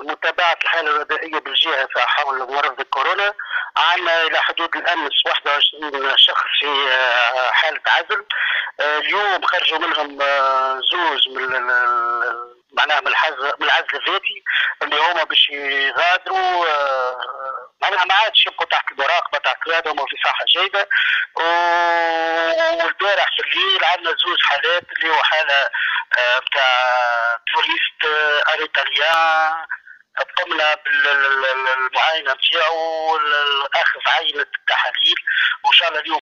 متابعة الحالة الوبائية بالجهة حول مرض الكورونا. عندنا إلى حدود الأمس 21 شخص في حالة عزل. اليوم خرجوا منهم زوج معناها من العزل الذاتي اللي هما باش يغادروا، معناها ما عادش يبقوا تحت المراقبة تحت القيادة، هما في صحة جيدة. والبارح في الليل عندنا زوج حالات اللي هو حالة بتاع توريست ايطاليان، قمنا بالمعاينه نتاعو اخذ عينه التحاليل، وان شاء الله اليوم